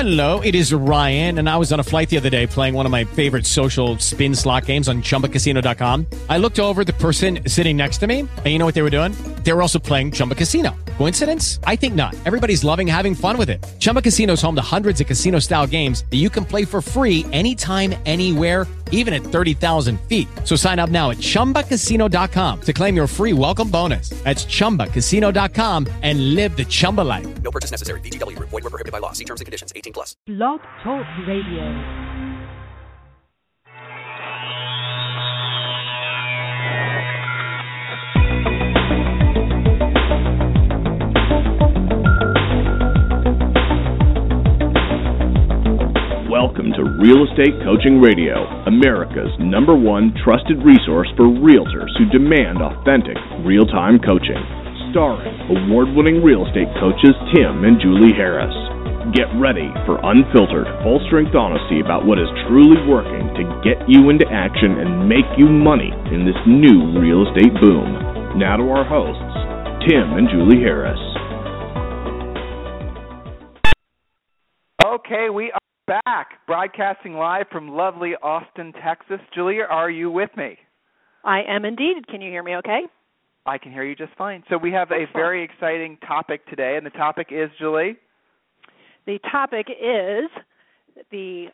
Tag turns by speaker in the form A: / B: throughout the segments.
A: Hello, it is Ryan, and I was on a flight the other day playing one of my favorite social spin slot games on ChumbaCasino.com. I looked over at the person sitting next to me, and you know what they were doing? They were also playing Chumba Casino. Coincidence? I think not. Everybody's loving having fun with it. Chumba Casino is home to hundreds of casino-style games that you can play for free anytime, anywhere, even at 30,000 feet. So sign up now at ChumbaCasino.com to claim your free welcome bonus. That's ChumbaCasino.com and live the Chumba life.
B: No purchase necessary. VGW. Void where prohibited by law. See terms and conditions. 18+.
C: Blog Talk Radio.
D: Welcome to Real Estate Coaching Radio, America's #1 trusted resource for realtors who demand authentic, real-time coaching. Starring award-winning real estate coaches Tim and Julie Harris. Get ready for unfiltered, full-strength honesty about what is truly working to get you into action and make you money in this new real estate boom. Now to our hosts, Tim and Julie Harris.
E: Okay, we are back, broadcasting live from lovely Austin, Texas. Julia, are you with me?
F: I am indeed. Can you hear me okay?
E: I can hear you just fine. So we have a very exciting topic today, and the topic is, Julie?
F: The topic is the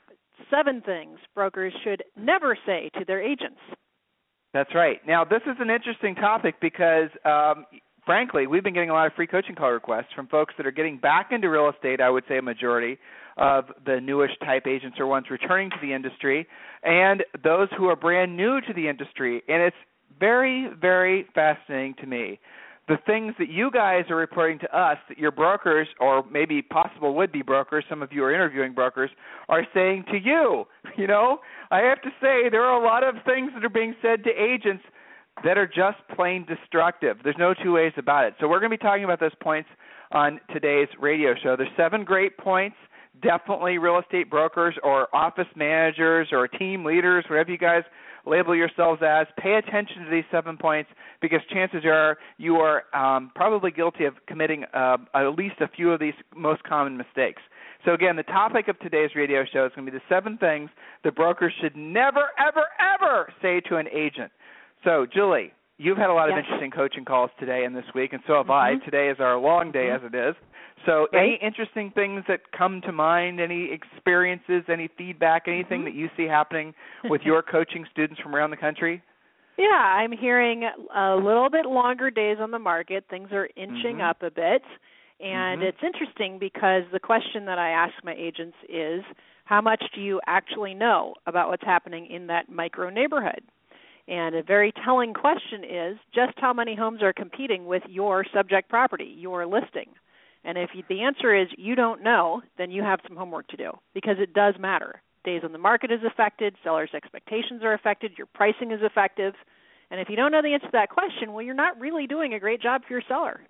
F: 7 things brokers should never say to their agents.
E: That's right. Now, this is an interesting topic because, frankly, we've been getting a lot of free coaching call requests from folks that are getting back into real estate, I would say a majority of the newish type agents are ones returning to the industry, and those who are brand new to the industry. And it's very, very fascinating to me. The things that you guys are reporting to us that your brokers, or maybe possible would-be brokers, some of you are interviewing brokers, are saying to you. You know, I have to say there are a lot of things that are being said to agents that are just plain destructive. There's no two ways about it. So we're going to be talking about those points on today's radio show. There's 7 great points. Definitely real estate brokers or office managers or team leaders, whatever you guys label yourselves as, pay attention to these 7 points because chances are you are probably guilty of committing at least a few of these most common mistakes. So, again, the topic of today's radio show is going to be the 7 things that brokers should never, ever, ever say to an agent. So, Julie, you've had a lot of interesting coaching calls today and this week, and so have I. Today is our long day as it is. So any interesting things that come to mind, any experiences, any feedback, anything that you see happening with your coaching students from around the country?
F: Yeah, I'm hearing a little bit longer days on the market. Things are inching up a bit. And it's interesting because the question that I ask my agents is, how much do you actually know about what's happening in that micro neighborhood? And a very telling question is just how many homes are competing with your subject property, your listing. And if the answer is you don't know, then you have some homework to do because it does matter. Days on the market is affected, sellers' expectations are affected, your pricing is effective. And if you don't know the answer to that question, well, you're not really doing a great job for your seller.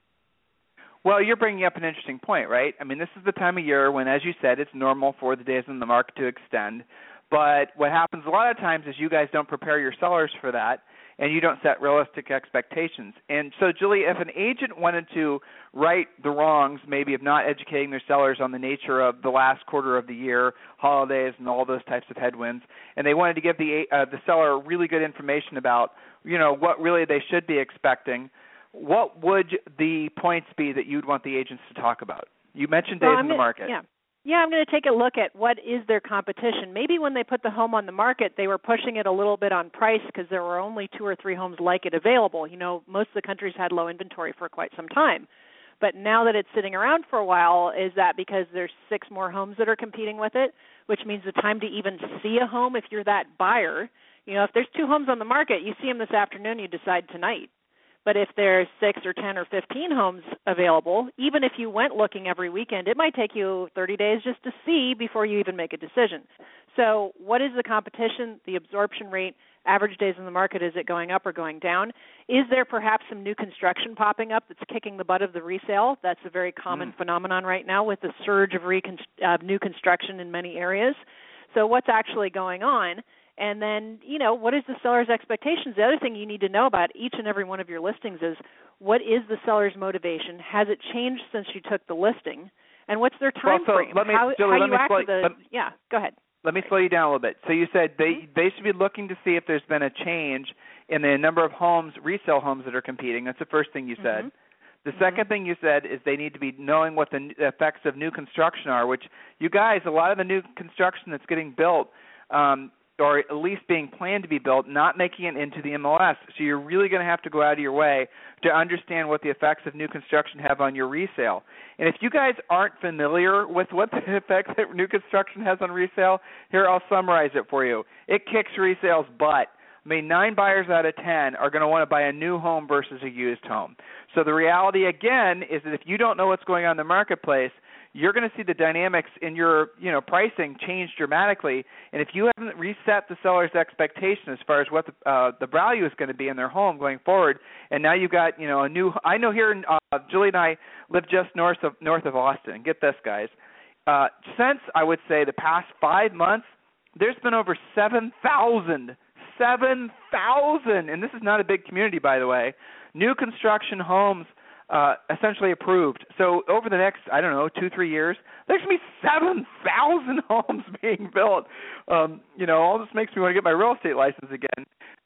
E: Well, you're bringing up an interesting point, right? I mean, this is the time of year when, as you said, it's normal for the days on the market to extend. But what happens a lot of times is you guys don't prepare your sellers for that, and you don't set realistic expectations. And so, Julie, if an agent wanted to right the wrongs, maybe of not educating their sellers on the nature of the last quarter of the year, holidays, and all those types of headwinds, and they wanted to give the seller really good information about, you know, what really they should be expecting, what would the points be that you'd want the agents to talk about? You mentioned days in the market.
F: Yeah, I'm going to take a look at what is their competition. Maybe when they put the home on the market, they were pushing it a little bit on price because there were only 2 or 3 homes like it available. You know, most of the country's had low inventory for quite some time. But now that it's sitting around for a while, is that because there's 6 more homes that are competing with it, which means the time to even see a home if you're that buyer. You know, if there's 2 homes on the market, you see them this afternoon, you decide tonight. But if there's 6 or 10 or 15 homes available, even if you went looking every weekend, it might take you 30 days just to see before you even make a decision. So what is the competition, the absorption rate, average days in the market? Is it going up or going down? Is there perhaps some new construction popping up that's kicking the butt of the resale? That's a very common phenomenon right now with the surge of new construction in many areas. So what's actually going on? And then, you know, what is the seller's expectations? The other thing you need to know about each and every one of your listings is what is the seller's motivation? Has it changed since you took the listing? and what's their time frame?
E: Go ahead. Let me slow you down a little bit. So you said they should be looking to see if there's been a change in the number of homes, resale homes that are competing. That's the first thing you said. The second thing you said is they need to be knowing what the effects of new construction are, which you guys, a lot of the new construction that's getting built, or at least being planned to be built, not making it into the MLS. So you're really going to have to go out of your way to understand what the effects of new construction have on your resale. And if you guys aren't familiar with what the effects that new construction has on resale, here, I'll summarize it for you. It kicks resale's butt. I mean, 9 buyers out of 10 are going to want to buy a new home versus a used home. So the reality, again, is that if you don't know what's going on in the marketplace, you're going to see the dynamics in your, pricing change dramatically. And if you haven't reset the seller's expectation as far as what the value is going to be in their home going forward, and now you've got, a new. I know here in Julie and I live just north of Austin. And get this, guys. Since I would say the past 5 months, there's been over 7,000, and this is not a big community, by the way, new construction homes essentially approved. So over the next, 2-3 years, there's going to be 7,000 homes being built. All this makes me want to get my real estate license again.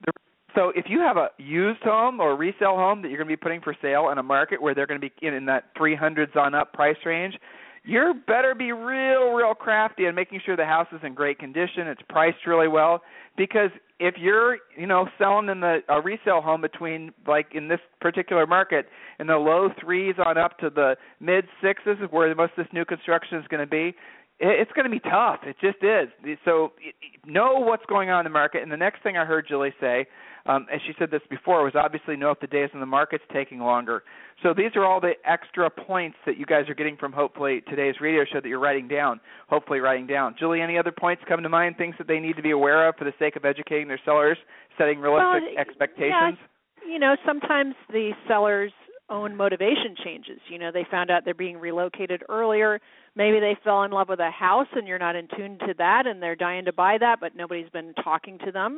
E: So if you have a used home or a resale home that you're going to be putting for sale in a market where they're going to be in that 300s on up price range, you better be real crafty in making sure the house is in great condition, it's priced really well, because if you're, selling in a resale home between, like in this particular market, in the low 3s on up to the mid 6s where most of this new construction is going to be, it's going to be tough. It just is. So know what's going on in the market. And the next thing I heard Julie say, and she said this before, was obviously know if the days in the market's taking longer. So these are all the extra points that you guys are getting from hopefully today's radio show that you're writing down, Julie, any other points come to mind, things that they need to be aware of for the sake of educating their sellers, setting realistic expectations?
F: Yeah, sometimes the seller's own motivation changes. They found out they're being relocated earlier. Maybe they fell in love with a house and you're not in tune to that and they're dying to buy that, but nobody's been talking to them.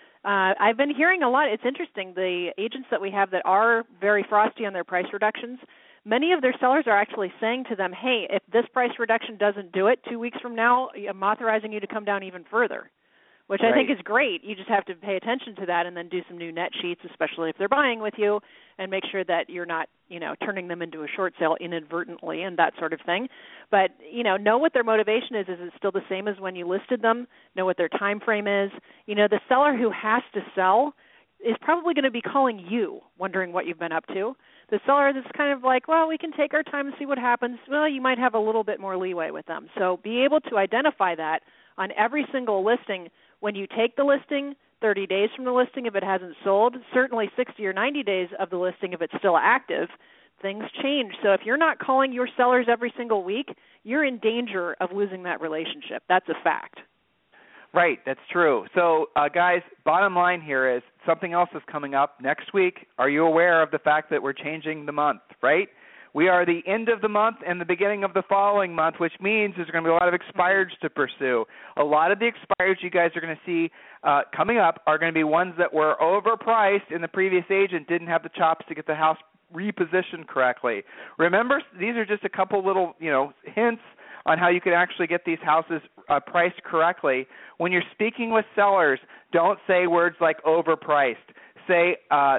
F: I've been hearing a lot. It's interesting. The agents that we have that are very frosty on their price reductions, many of their sellers are actually saying to them, hey, if this price reduction doesn't do it 2 weeks from now, I'm authorizing you to come down even further, which I think is great. You just have to pay attention to that and then do some new net sheets, especially if they're buying with you, and make sure that you're not, turning them into a short sale inadvertently and that sort of thing. But, know what their motivation is. Is it still the same as when you listed them? Know what their time frame is. The seller who has to sell is probably going to be calling you, wondering what you've been up to. The seller is kind of like, well, we can take our time and see what happens. Well, you might have a little bit more leeway with them. So be able to identify that on every single listing. When you take the listing, 30 days from the listing if it hasn't sold, certainly 60 or 90 days of the listing if it's still active, things change. So if you're not calling your sellers every single week, you're in danger of losing that relationship. That's a fact.
E: Right, that's true. So, guys, bottom line here is something else is coming up next week. Are you aware of the fact that we're changing the month, right? We are the end of the month and the beginning of the following month, which means there's going to be a lot of expireds to pursue. A lot of the expireds you guys are going to see coming up are going to be ones that were overpriced and the previous agent didn't have the chops to get the house repositioned correctly. Remember, these are just a couple little, hints on how you can actually get these houses priced correctly. When you're speaking with sellers, don't say words like overpriced. Say,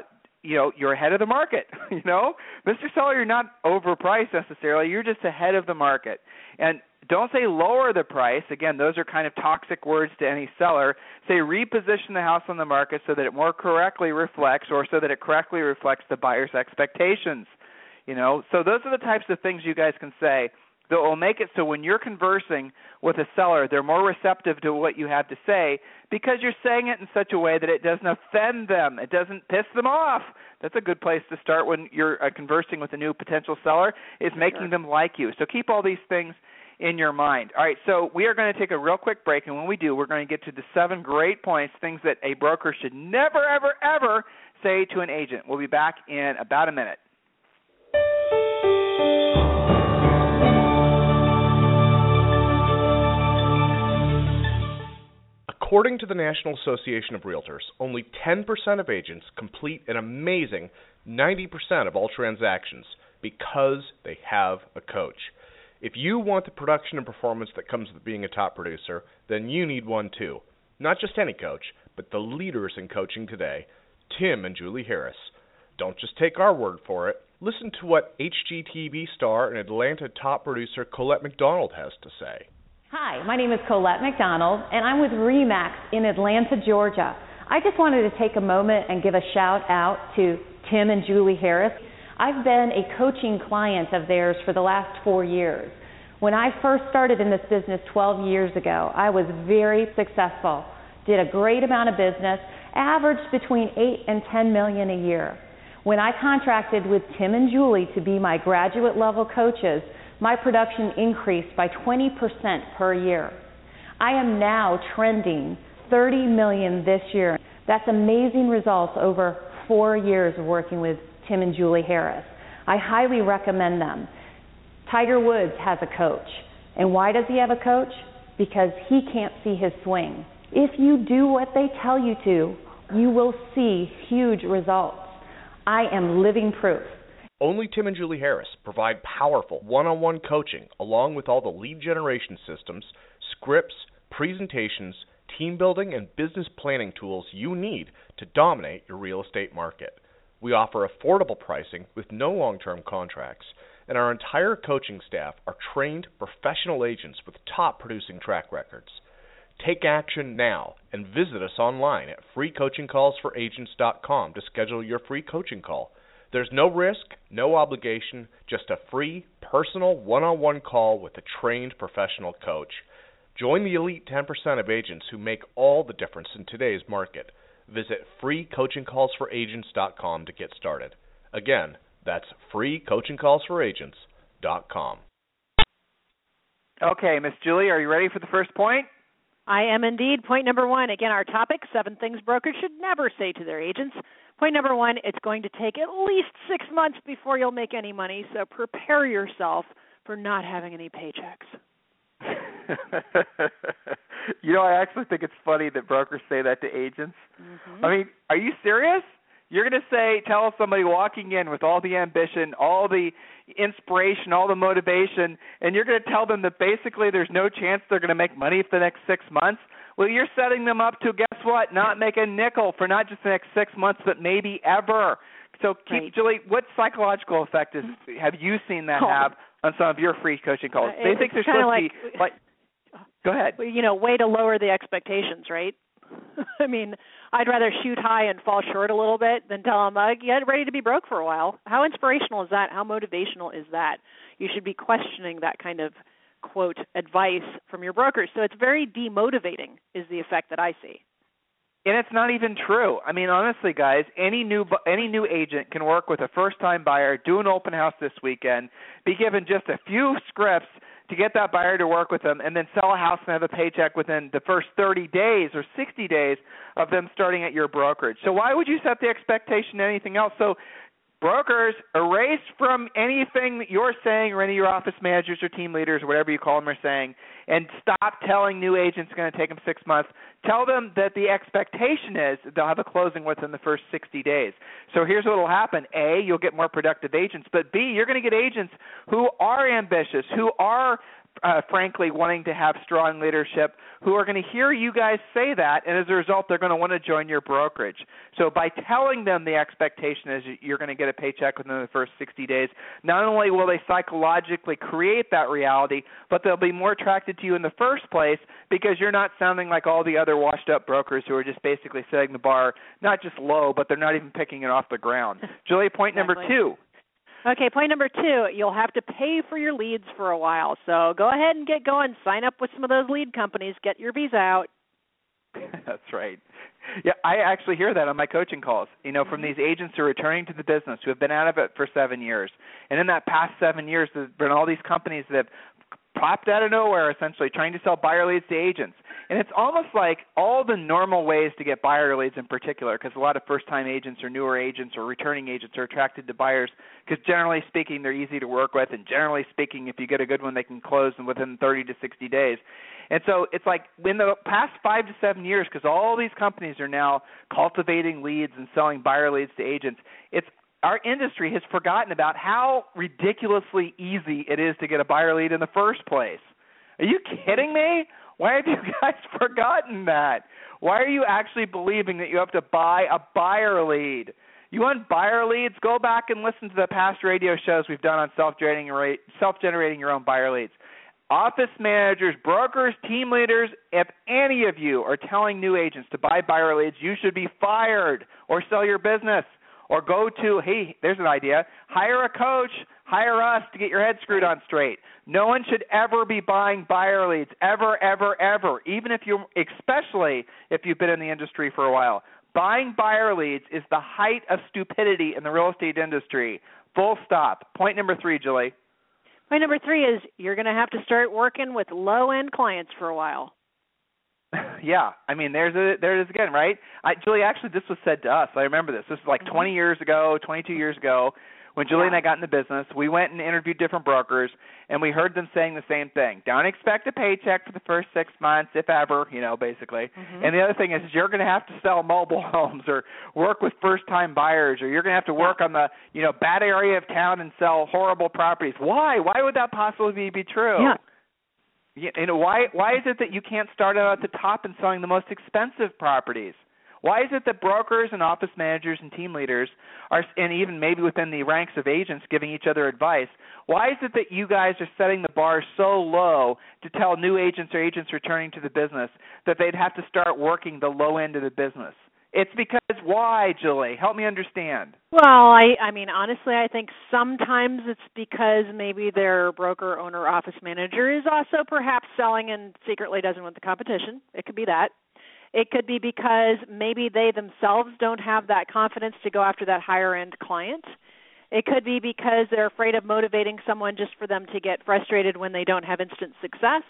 E: you're ahead of the market. Mr. Seller, you're not overpriced necessarily. You're just ahead of the market. And don't say lower the price. Again, those are kind of toxic words to any seller. Say reposition the house on the market so that it more correctly reflects, or so that it correctly reflects the buyer's expectations. So those are the types of things you guys can say that will make it so when you're conversing with a seller, they're more receptive to what you have to say because you're saying it in such a way that it doesn't offend them. It doesn't piss them off. That's a good place to start when you're conversing with a new potential seller, is making them like you. So keep all these things in your mind. All right, so we are going to take a real quick break, and when we do, we're going to get to the 7 great points, things that a broker should never, ever, ever say to an agent. We'll be back in about a minute.
G: According to the National Association of Realtors, only 10% of agents complete an amazing 90% of all transactions because they have a coach. If you want the production and performance that comes with being a top producer, then you need one too. Not just any coach, but the leaders in coaching today, Tim and Julie Harris. Don't just take our word for it. Listen to what HGTV star and Atlanta top producer Colette McDonald has to say.
H: Hi, my name is Colette McDonald, and I'm with RE/MAX in Atlanta, Georgia. I just wanted to take a moment and give a shout out to Tim and Julie Harris. I've been a coaching client of theirs for the last 4 years. When I first started in this business 12 years ago, I was very successful, did a great amount of business, averaged between 8 and 10 million a year. When I contracted with Tim and Julie to be my graduate level coaches, my production increased by 20% per year. I am now trending 30 million this year. That's amazing results over 4 years of working with Tim and Julie Harris. I highly recommend them. Tiger Woods has a coach. And why does he have a coach? Because he can't see his swing. If you do what they tell you to, you will see huge results. I am living proof.
G: Only Tim and Julie Harris provide powerful one-on-one coaching along with all the lead generation systems, scripts, presentations, team building, and business planning tools you need to dominate your real estate market. We offer affordable pricing with no long-term contracts, and our entire coaching staff are trained professional agents with top producing track records. Take action now and visit us online at freecoachingcallsforagents.com to schedule your free coaching call. There's no risk, no obligation, just a free, personal, one-on-one call with a trained professional coach. Join the elite 10% of agents who make all the difference in today's market. Visit freecoachingcallsforagents.com to get started. Again, that's freecoachingcallsforagents.com.
E: Okay, Miss Julie, are you ready for the first point?
F: I am indeed. Point number one, again, our topic, 7 things brokers should never say to their agents. Point number one, it's going to take at least 6 months before you'll make any money, so prepare yourself for not having any paychecks.
E: You know, I actually think it's funny that brokers say that to agents. Mm-hmm. I mean, are you serious? You're going to tell somebody walking in with all the ambition, all the inspiration, all the motivation, and you're going to tell them that basically there's no chance they're going to make money for the next 6 months? Well, you're setting them up to, guess what, not make a nickel for not just the next 6 months, but maybe ever. So, Julie, what psychological effect have you seen that have on some of your free coaching calls? They think they're supposed to be like, go ahead.
F: You know, way to lower the expectations, right? I mean, I'd rather shoot high and fall short a little bit than tell them, get ready to be broke for a while. How inspirational is that? How motivational is that? You should be questioning that kind of, quote, advice from your brokers. So it's very demotivating is the effect that I see.
E: And it's not even true. I mean, honestly, guys, any new agent can work with a first-time buyer, do an open house this weekend, be given just a few scripts to get that buyer to work with them, and then sell a house and have a paycheck within the first 30 days or 60 days of them starting at your brokerage. So why would you set the expectation to anything else? So brokers, erase from anything that you're saying or any of your office managers or team leaders or whatever you call them are saying, and stop telling new agents it's going to take them 6 months. Tell them that the expectation is that they'll have a closing within the first 60 days. So here's what will happen. A, you'll get more productive agents. But B, you're going to get agents who are ambitious, who are frankly wanting to have strong leadership, who are going to hear you guys say that, and as a result, they're going to want to join your brokerage. So by telling them the expectation is you're going to get a paycheck within the first 60 days, not only will they psychologically create that reality, but they'll be more attracted to you in the first place because you're not sounding like all the other washed-up brokers who are just basically setting the bar not just low, but they're not even picking it off the ground. Julie, point number 2.
F: Okay, point number 2, you'll have to pay for your leads for a while. So go ahead and get going. Sign up with some of those lead companies. Get your visa out.
E: That's right. Yeah, I actually hear that on my coaching calls, from these agents who are returning to the business, who have been out of it for 7 years. And in that past 7 years, there's been all these companies that have popped out of nowhere, essentially, trying to sell buyer leads to agents. And it's almost like all the normal ways to get buyer leads in particular, because a lot of first-time agents or newer agents or returning agents are attracted to buyers because generally speaking, they're easy to work with, and generally speaking, if you get a good one, they can close within 30 to 60 days. And so it's like in the past 5 to 7 years, because all these companies are now cultivating leads and selling buyer leads to agents, it's our industry has forgotten about how ridiculously easy it is to get a buyer lead in the first place. Are you kidding me? Why have you guys forgotten that? Why are you actually believing that you have to buy a buyer lead? You want buyer leads? Go back and listen to the past radio shows we've done on self-generating your own buyer leads. Office managers, brokers, team leaders, if any of you are telling new agents to buy buyer leads, you should be fired or sell your business or go to, hey, there's an idea, hire a coach, hire us to get your head screwed on straight. No one should ever be buying buyer leads, ever, ever, ever, even if especially if you've been in the industry for a while. Buying buyer leads is the height of stupidity in the real estate industry. Full stop. Point number 3, Julie.
F: Point number 3 is you're going to have to start working with low-end clients for a while.
E: Yeah, I mean, there it is again, right? Julie, actually, this was said to us. I remember this. This was like 20 years ago, 22 years ago. When Julie and I got in the business, we went and interviewed different brokers, and we heard them saying the same thing. Don't expect a paycheck for the first 6 months, if ever, basically. Mm-hmm. And the other thing is you're going to have to sell mobile homes or work with first-time buyers, or you're going to have to work on the, bad area of town and sell horrible properties. Why? Why would that possibly be true?
F: Yeah.
E: Why is it that you can't start out at the top and selling the most expensive properties? Why is it that brokers and office managers and team leaders are, and even maybe within the ranks of agents giving each other advice, why is it that you guys are setting the bar so low to tell new agents or agents returning to the business that they'd have to start working the low end of the business? It's because why, Julie? Help me understand.
F: Well, I mean, honestly, I think sometimes it's because maybe their broker, owner, office manager is also perhaps selling and secretly doesn't want the competition. It could be that. It could be because maybe they themselves don't have that confidence to go after that higher-end client. It could be because they're afraid of motivating someone just for them to get frustrated when they don't have instant success.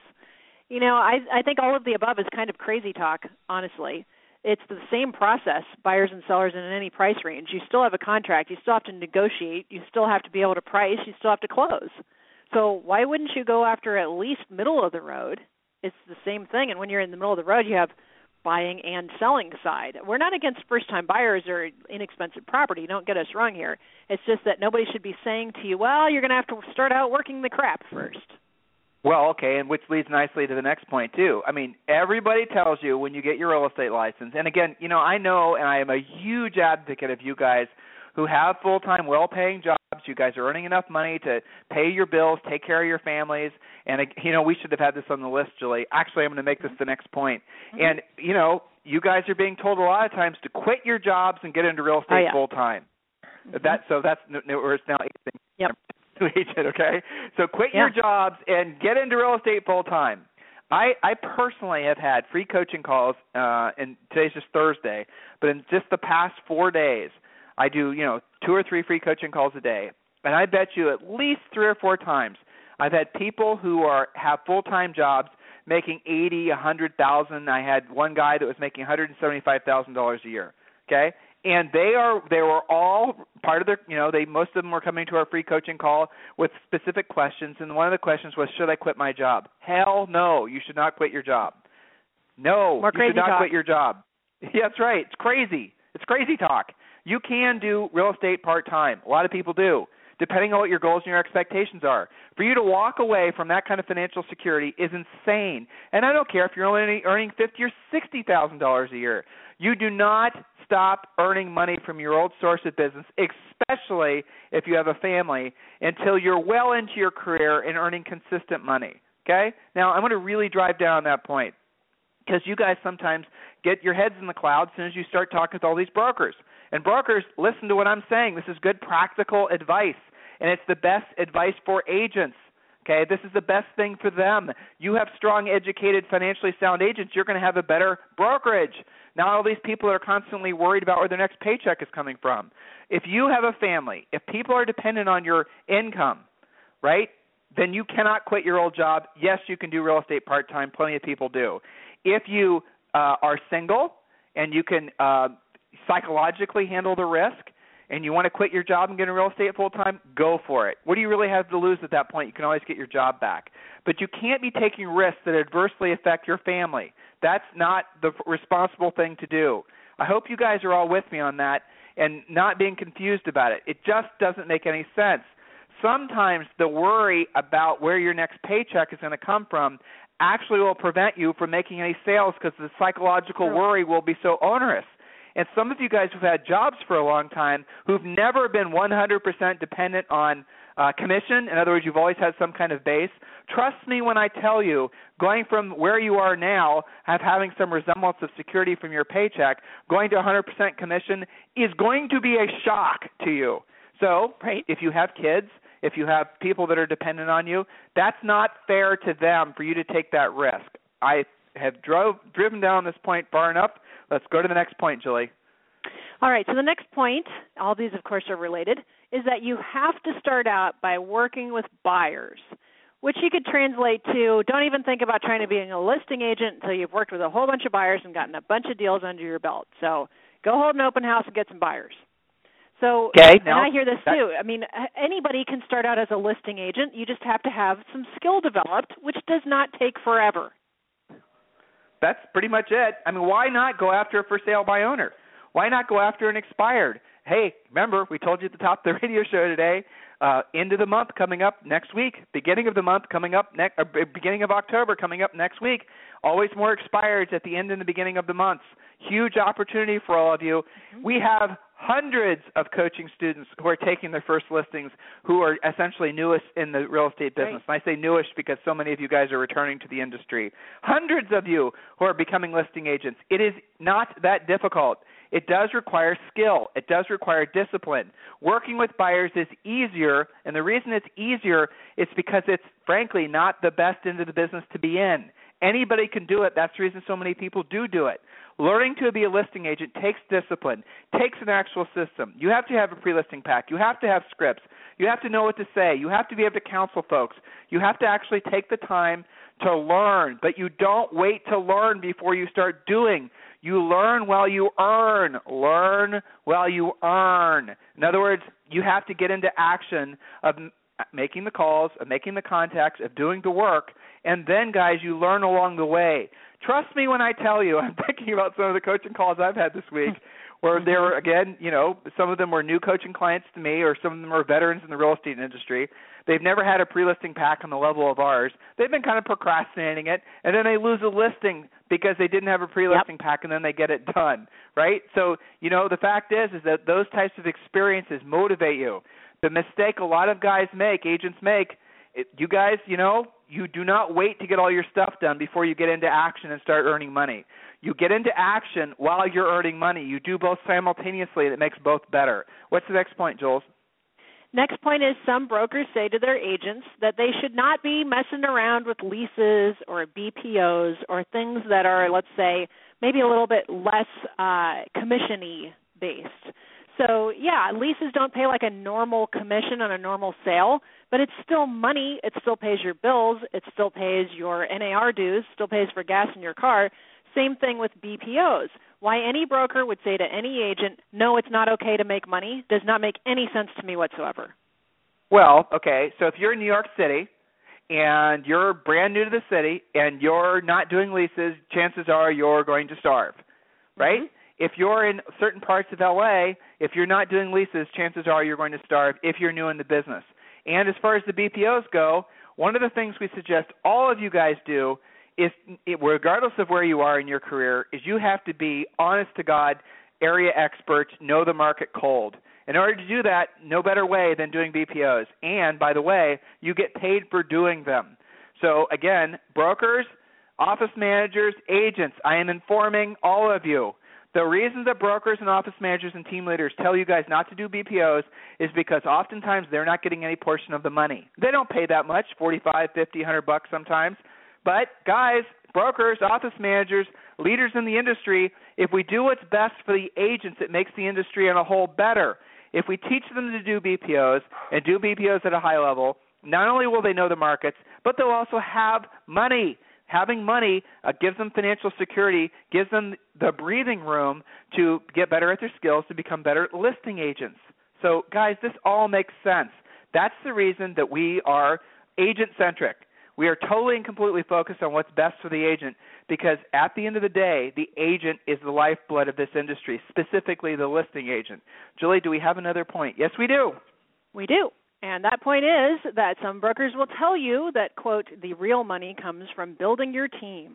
F: I think all of the above is kind of crazy talk, honestly. It's the same process, buyers and sellers in any price range. You still have a contract. You still have to negotiate. You still have to be able to price. You still have to close. So why wouldn't you go after at least middle of the road? It's the same thing. And when you're in the middle of the road, you have buying and selling side. We're not against first-time buyers or inexpensive property. Don't get us wrong here. It's just that nobody should be saying to you, well, you're going to have to start out working the crap first.
E: Well, okay, and which leads nicely to the next point, too. I mean, everybody tells you when you get your real estate license, and again, I know and I am a huge advocate of you guys who have full-time, well-paying jobs. You guys are earning enough money to pay your bills, take care of your families, and, we should have had this on the list, Julie. Actually, I'm going to make this the next point. Mm-hmm. And, you guys are being told a lot of times to quit your jobs and get into real estate full-time. Mm-hmm. That's now
F: Yep.
E: agent, okay? So quit your jobs and get into real estate full-time. I personally have had free coaching calls, and today's just Thursday, but in just the past 4 days, I do, 2 or 3 free coaching calls a day, and I bet you at least 3 or 4 times I've had people who have full-time jobs making $80,000, $100,000. I had one guy that was making $175,000 a year, okay? And they were all part of their, most of them were coming to our free coaching call with specific questions, and one of the questions was, should I quit my job? Hell no, you should not quit your job. No, you should not quit your job. Yeah, that's right. It's crazy. It's crazy talk. You can do real estate part-time. A lot of people do, depending on what your goals and your expectations are. For you to walk away from that kind of financial security is insane. And I don't care if you're only earning $50,000 or $60,000 a year. You do not stop earning money from your old source of business, especially if you have a family, until you're well into your career and earning consistent money. Okay? Now, I'm going to really drive down on that point because you guys sometimes get your heads in the clouds as soon as you start talking with all these brokers. And brokers, listen to what I'm saying. This is good practical advice, and it's the best advice for agents. Okay, this is the best thing for them. You have strong, educated, financially sound agents, you're going to have a better brokerage. Not all these people are constantly worried about where their next paycheck is coming from. If you have a family, if people are dependent on your income, right, then you cannot quit your old job. Yes, you can do real estate part-time. Plenty of people do. If you are single and you can psychologically handle the risk and you want to quit your job and get into real estate full-time, go for it. What do you really have to lose at that point? You can always get your job back. But you can't be taking risks that adversely affect your family. That's not the responsible thing to do. I hope you guys are all with me on that. and not being confused about it. It just doesn't make any sense. Sometimes the worry about where your next paycheck is going to come from actually will prevent you from making any sales because the psychological worry will be so onerous. And some of you guys who've had jobs for a long time who've never been 100% dependent on commission, in other words, you've always had some kind of base, trust me when I tell you, going from where you are now, having some resemblance of security from your paycheck, going to 100% commission is going to be a shock to you. So if you have kids, if you have people that are dependent on you, that's not fair to them for you to take that risk. I have driven down this point far enough. Let's go to the next point, Julie.
F: All right, so the next point, all these, of course, are related, is that you have to start out by working with buyers, which you could translate to don't even think about trying to be a listing agent until you've worked with a whole bunch of buyers and gotten a bunch of deals under your belt. So go hold an open house and get some buyers. So, and I hear this too. I mean, anybody can start out as a listing agent. You just have to have some skill developed, which does not take forever.
E: That's pretty much it. I mean, why not go after a for sale by owner? Why not go after an expired? Hey, remember, we told you at the top of the radio show today, end of the month coming up next week, beginning of the month coming up beginning of October coming up next week. Always more expireds at the end and the beginning of the months. Huge opportunity for all of you. We have hundreds of coaching students who are taking their first listings who are essentially newest in the real estate business. And I say newish because so many of you guys are returning to the industry. Hundreds of you who are becoming listing agents. It is not that difficult. It does require skill. It does require discipline. Working with buyers is easier, and the reason it's easier is because it's, frankly, not the best end of the business to be in. Anybody can do it. That's the reason so many people do it. Learning to be a listing agent takes discipline, takes an actual system. You have to have a pre-listing pack. You have to have scripts. You have to know what to say. You have to be able to counsel folks. You have to actually take the time to learn, but you don't wait to learn before you start doing. You learn while you earn. Learn while you earn. In other words, you have to get into action of making the calls, of making the contacts, of doing the work, and then, guys, you learn along the way. Trust me when I tell you, I'm thinking about some of the coaching calls I've had this week where there were, again, some of them were new coaching clients to me or some of them are veterans in the real estate industry. They've never had a pre-listing pack on the level of ours. They've been kind of procrastinating it, and then they lose a listing because they didn't have a pre-listing pack, and then they get it done, right? So, the fact is that those types of experiences motivate you. The mistake a lot of guys make, agents make, you guys, you do not wait to get all your stuff done before you get into action and start earning money. You get into action while you're earning money. You do both simultaneously, and it makes both better. What's the next point, Jules?
F: Next point is some brokers say to their agents that they should not be messing around with leases or BPOs or things that are, let's say, maybe a little bit less commission-y based. So, leases don't pay like a normal commission on a normal sale, but it's still money. It still pays your bills. It still pays your NAR dues, still pays for gas in your car. Same thing with BPOs. Why any broker would say to any agent, no, it's not okay to make money, does not make any sense to me whatsoever.
E: Well, okay, so if you're in New York City and you're brand new to the city and you're not doing leases, chances are you're going to starve, right? Mm-hmm. If you're in certain parts of L.A., if you're not doing leases, chances are you're going to starve if you're new in the business. And as far as the BPOs go, one of the things we suggest all of you guys do is, regardless of where you are in your career, is you have to be honest-to-God area experts, know the market cold. In order to do that, no better way than doing BPOs. And, by the way, you get paid for doing them. So, again, brokers, office managers, agents, I am informing all of you. The reason that brokers and office managers and team leaders tell you guys not to do BPOs is because oftentimes they're not getting any portion of the money. They don't pay that much, $45, $50, $100 sometimes. But, guys, brokers, office managers, leaders in the industry, if we do what's best for the agents, it makes the industry on a whole better. If we teach them to do BPOs and do BPOs at a high level, not only will they know the markets, but they'll also have money. Having money gives them financial security, gives them the breathing room to get better at their skills, to become better listing agents. So, guys, this all makes sense. That's the reason that we are agent-centric. We are totally and completely focused on what's best for the agent because at the end of the day, the agent is the lifeblood of this industry, specifically the listing agent. Julie, do we have another point? Yes, we do.
F: We do. And that point is that some brokers will tell you that, quote, the real money comes from building your team.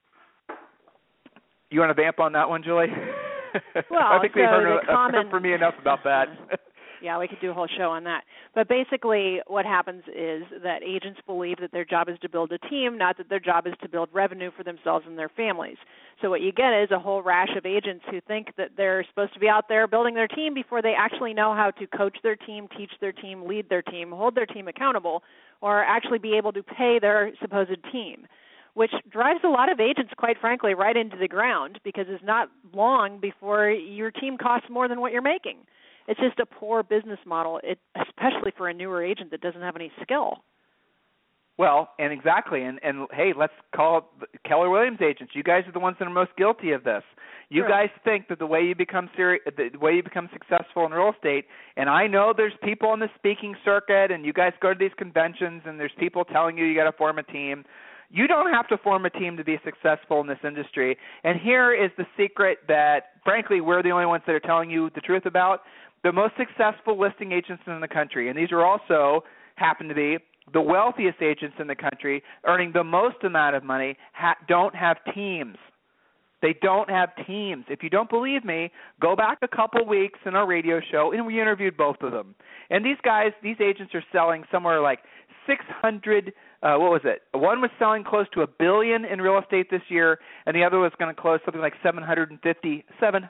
E: You want to vamp on that one, Julie?
F: Well,
E: I think
F: so
E: we've heard from me enough about that.
F: Yeah, we could do a whole show on that. But basically what happens is that agents believe that their job is to build a team, not that their job is to build revenue for themselves and their families. So what you get is a whole rash of agents who think that they're supposed to be out there building their team before they actually know how to coach their team, teach their team, lead their team, hold their team accountable, or actually be able to pay their supposed team, which drives a lot of agents, quite frankly, right into the ground because it's not long before your team costs more than what you're making. It's just a poor business model, especially for a newer agent that doesn't have any skill.
E: Well, and exactly, and hey, let's call it Keller Williams agents. You guys are the ones that are most guilty of this. You guys think that the way you become successful in real estate, and I know there's people on the speaking circuit, and you guys go to these conventions, and there's people telling you got to form a team. You don't have to form a team to be successful in this industry. And here is the secret that, frankly, we're the only ones that are telling you the truth about. The most successful listing agents in the country, and these are also happen to be the wealthiest agents in the country, earning the most amount of money, don't have teams. They don't have teams. If you don't believe me, go back a couple weeks in our radio show, and we interviewed both of them. And these guys, these agents are selling somewhere like 600 one was selling close to $1 billion in real estate this year, and the other was going to close something like $750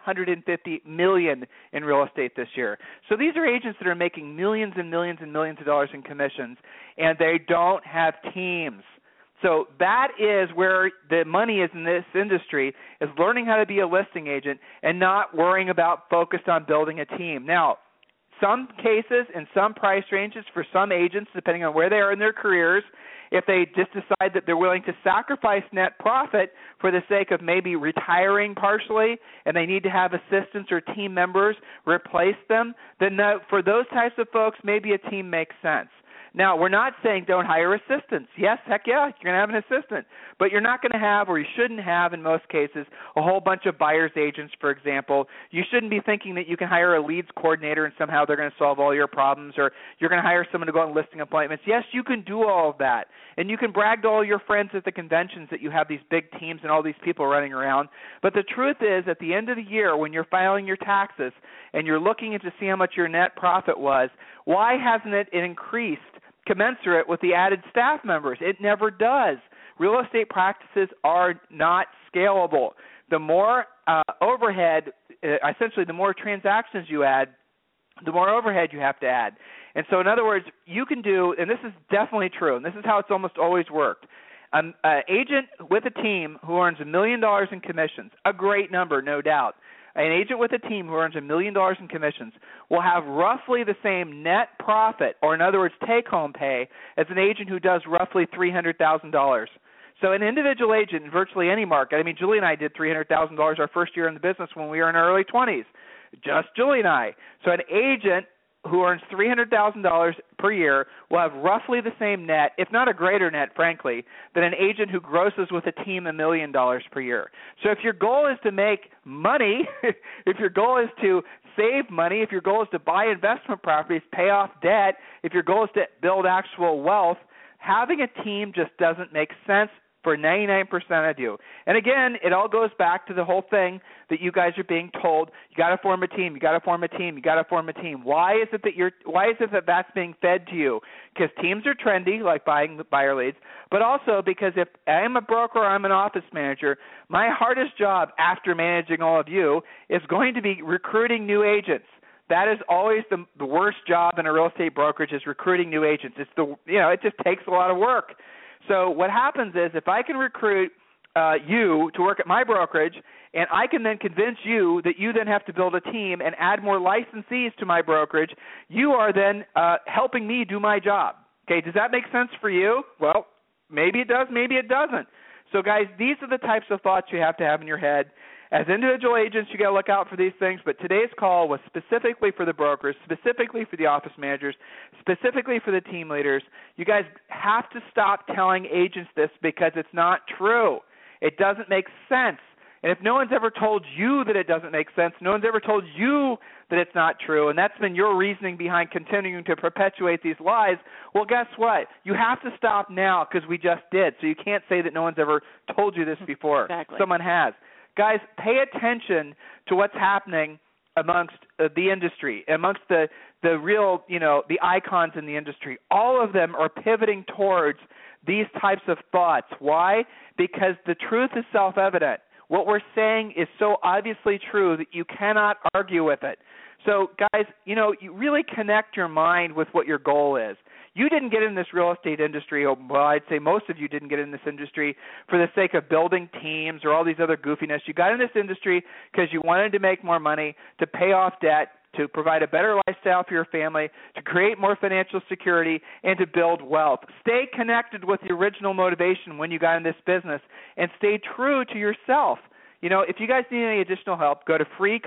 E: million in real estate this year. So these are agents that are making millions and millions and millions of dollars in commissions, and they don't have teams. So that is where the money is in this industry, is learning how to be a listing agent and not worrying about focused on building a team. Now, some cases and some price ranges for some agents, depending on where they are in their careers, if they just decide that they're willing to sacrifice net profit for the sake of maybe retiring partially and they need to have assistants or team members replace them, then for those types of folks, maybe a team makes sense. Now, we're not saying don't hire assistants. Yes, heck yeah, you're going to have an assistant. But you're not going to have, or you shouldn't have in most cases, a whole bunch of buyer's agents, for example. You shouldn't be thinking that you can hire a leads coordinator and somehow they're going to solve all your problems, or you're going to hire someone to go on listing appointments. Yes, you can do all of that. And you can brag to all your friends at the conventions that you have these big teams and all these people running around. But the truth is, at the end of the year, when you're filing your taxes and you're looking to see how much your net profit was, why hasn't it increased commensurate with the added staff members? It never does. Real estate practices are not scalable. The more overhead, essentially the more transactions you add, the more overhead you have to add. And so in other words, you can do, and this is definitely true, and this is how it's almost always worked, an agent with a team who earns $1 million in commissions, a great number, no doubt. An agent with a team who earns $1 million in commissions will have roughly the same net profit, or in other words, take-home pay, as an agent who does roughly $300,000. So an individual agent in virtually any market, I mean, Julie and I did $300,000 our first year in the business when we were in our early 20s, just Julie and I. So an agent who earns $300,000 per year will have roughly the same net, if not a greater net, frankly, than an agent who grosses with a team $1 million per year. So if your goal is to make money, if your goal is to save money, if your goal is to buy investment properties, pay off debt, if your goal is to build actual wealth, having a team just doesn't make sense for 99% of you. And again, it all goes back to the whole thing that you guys are being told, you got to form a team, you got to form a team, you got to form a team. Why is it that that's being fed to you? Because teams are trendy, like buying the buyer leads, but also because if I'm a broker or I'm an office manager, my hardest job after managing all of you is going to be recruiting new agents. That is always the worst job in a real estate brokerage, is recruiting new agents. It just takes a lot of work. So what happens is, if I can recruit you to work at my brokerage, and I can then convince you that you then have to build a team and add more licensees to my brokerage, you are then helping me do my job. Okay, does that make sense for you? Well, maybe it does, maybe it doesn't. So, guys, these are the types of thoughts you have to have in your head. As individual agents, you got to look out for these things, but today's call was specifically for the brokers, specifically for the office managers, specifically for the team leaders. You guys have to stop telling agents this because it's not true. It doesn't make sense. And if no one's ever told you that it doesn't make sense, no one's ever told you that it's not true, and that's been your reasoning behind continuing to perpetuate these lies, well, guess what? You have to stop now because we just did. So you can't say that no one's ever told you this before.
F: Exactly.
E: Someone has. Guys, pay attention to what's happening amongst the industry, amongst the real, the icons in the industry. All of them are pivoting towards these types of thoughts. Why? Because the truth is self-evident. What we're saying is so obviously true that you cannot argue with it. So, guys, you really connect your mind with what your goal is. You didn't get in this real estate industry, well, I'd say most of you didn't get in this industry for the sake of building teams or all these other goofiness. You got in this industry because you wanted to make more money, to pay off debt, to provide a better lifestyle for your family, to create more financial security, and to build wealth. Stay connected with the original motivation when you got in this business, and stay true to yourself. If you guys need any additional help, go to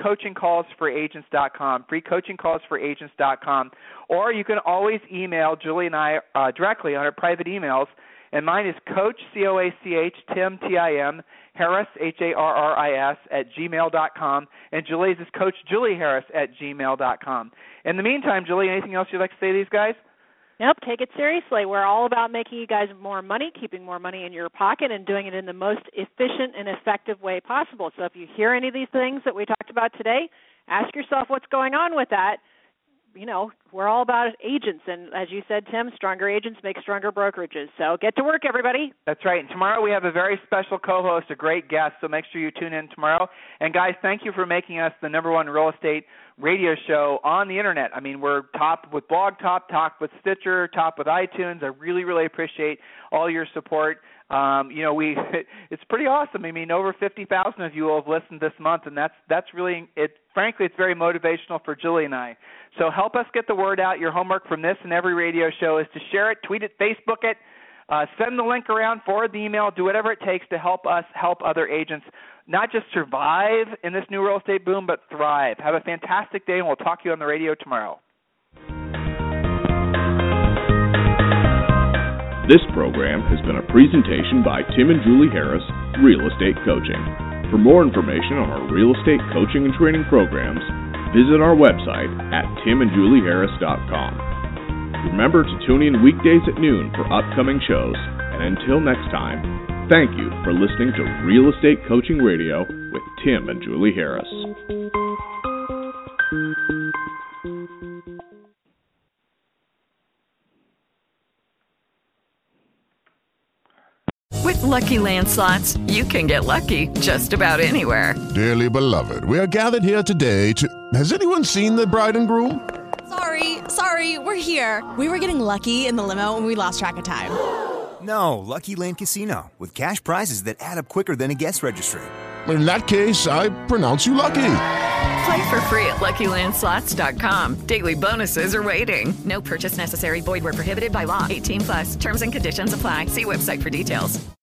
E: freecoachingcallsforagents.com, freecoachingcallsforagents.com, or you can always email Julie and I directly on our private emails, and mine is Coach, C-O-A-C-H, Tim, T-I-M, Harris, H-A-R-R-I-S, @gmail.com, and Julie's is Coach Julie Harris @gmail.com. In the meantime, Julie, anything else you'd like to say to these guys?
F: Nope, take it seriously. We're all about making you guys more money, keeping more money in your pocket, and doing it in the most efficient and effective way possible. So if you hear any of these things that we talked about today, ask yourself what's going on with that. We're all about agents, and as you said, Tim, stronger agents make stronger brokerages. So get to work, everybody.
E: That's right. And tomorrow we have a very special co-host, a great guest, so make sure you tune in tomorrow. And, guys, thank you for making us the #1 real estate radio show on the Internet. I mean, we're top with Blog Top, top with Stitcher, top with iTunes. I really, really appreciate all your support. It's pretty awesome. I mean, over 50,000 of you will have listened this month, and that's really it. Frankly, it's very motivational for Julie and I. So help us get the word out. Your homework from this and every radio show is to share it, tweet it, Facebook it, send the link around, forward the email, do whatever it takes to help us help other agents not just survive in this new real estate boom, but thrive. Have a fantastic day, and we'll talk to you on the radio tomorrow.
D: This program has been a presentation by Tim and Julie Harris, Real Estate Coaching. For more information on our real estate coaching and training programs, visit our website at timandjulieharris.com. Remember to tune in weekdays at noon for upcoming shows, and until next time, thank you for listening to Real Estate Coaching Radio with Tim and Julie Harris.
I: With Lucky Land Slots, you can get lucky just about anywhere.
J: Dearly beloved, we are gathered here today to... Has anyone seen the bride and groom?
K: Sorry, we're here. We were getting lucky in the limo and we lost track of time.
L: No, Lucky Land Casino, with cash prizes that add up quicker than a guest registry.
J: In that case, I pronounce you lucky.
I: Play for free at LuckyLandSlots.com. Daily bonuses are waiting. No purchase necessary. Void where prohibited by law. 18+. Terms and conditions apply. See website for details.